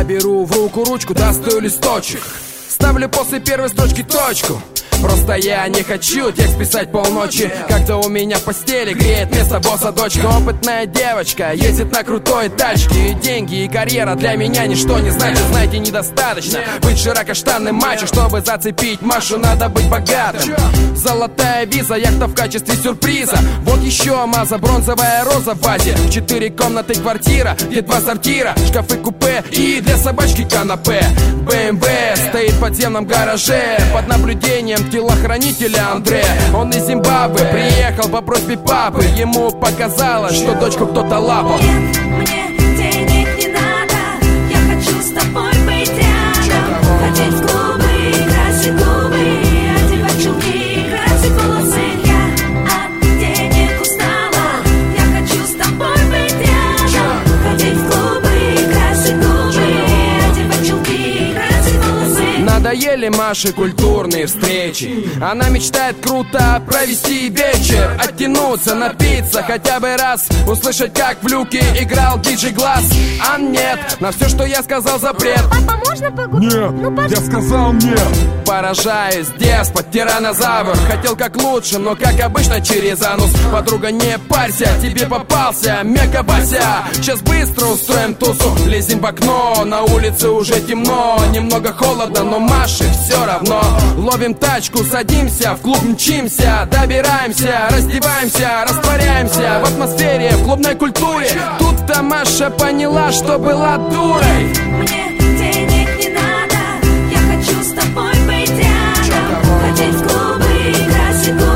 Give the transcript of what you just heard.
беру в руку ручку, достаю листочек, ставлю после первой строчки точку. Просто я не хочу текст писать полночи, когда у меня в постели греет место босса дочка. Опытная девочка ездит на крутой тачке, и деньги, и карьера для меня ничто не значит. Знаете, недостаточно быть широкоштанным мачо, чтобы зацепить Машу, надо быть богатым. Золотая виза, яхта в качестве сюрприза. Вот еще маза, бронзовая роза в вазе. 4 комнаты квартира, где 2 сортира, шкафы купе и для собачки канапе. БМВ стоит в подземном гараже под наблюдением телохранителя Андре. Он из Зимбабве приехал по просьбе папы. Ему показалось, что дочку кто-то лапал. Нет, мне денег не надо, я хочу с тобой быть рядом. Ходить в клубы, красить губы, одевать чулки, красить волосы. Я от денег устала, я хочу с тобой быть рядом. Ходить в клубы, красить губы, одевать чулки, красить волосы. Надоели Маше культурные встречи. Она мечтает круто провести вечер, оттянуться, напиться хотя бы раз, услышать, как в люке играл диджей Глаз. А нет, на все, что я сказал, запрет. Папа, можно погулять? Нет, я сказал нет. Поражаюсь, деспот, тиранозавр. Хотел как лучше, но как обычно через анус. Подруга, не парься, тебе попался Мега Вася. Сейчас быстро устроим тусу, лезем в окно, на улице уже темно. Немного холодно, но Маше все равно. Ловим тачку, садимся, в клуб мчимся, добираемся, раздеваемся, растворяемся в атмосфере, в клубной культуре. Тут-то Маша поняла, что была дурой. Мне денег не надо, я хочу с тобой быть рядом. Ходить в клубы, красить губы.